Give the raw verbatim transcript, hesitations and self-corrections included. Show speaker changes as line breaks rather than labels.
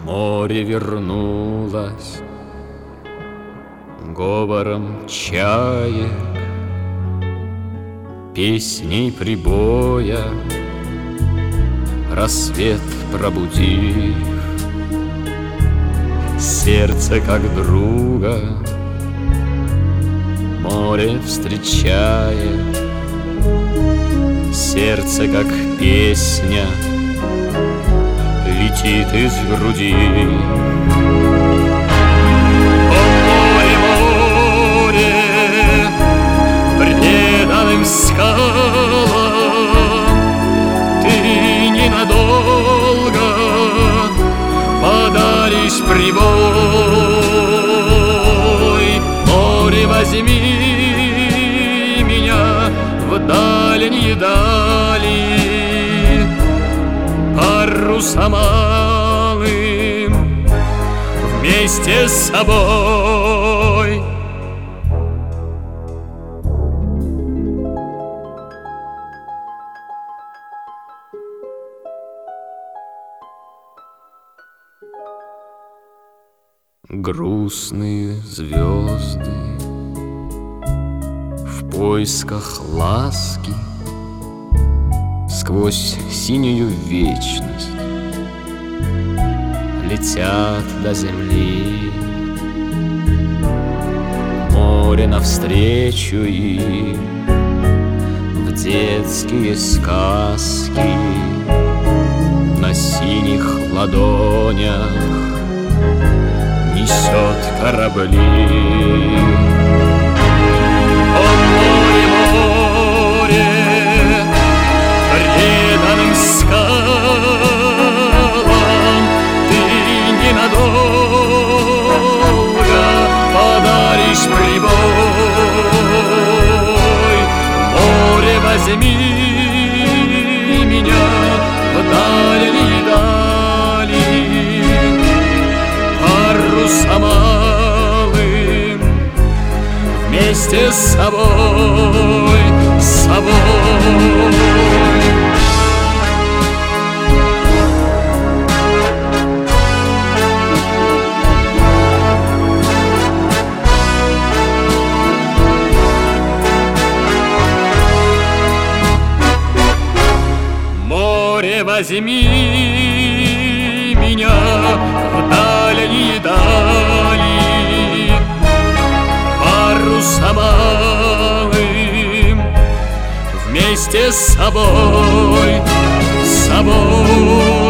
Море вернулось говором чаек, песней прибоя, рассвет пробудив. Сердце как друга море встречает, сердце как песня летит из груди. О, море, море, преданным скалам, ты ненадолго подаришь прибой. Море, возьми меня в дальние дали, парусом малым вместе с собой. Грустные звезды в поисках ласки сквозь синюю вечность летят до земли. Море навстречу им в детские сказки на синих ладонях несет корабли. О, море, море, преданным скалам, ты ненадолго подаришь прибой. Море, возьми меня в дальние дали, парусом малым вместе с собой, с собой. Море, возьми меня в дальние дали, парусом малым вместе с собой, с собой.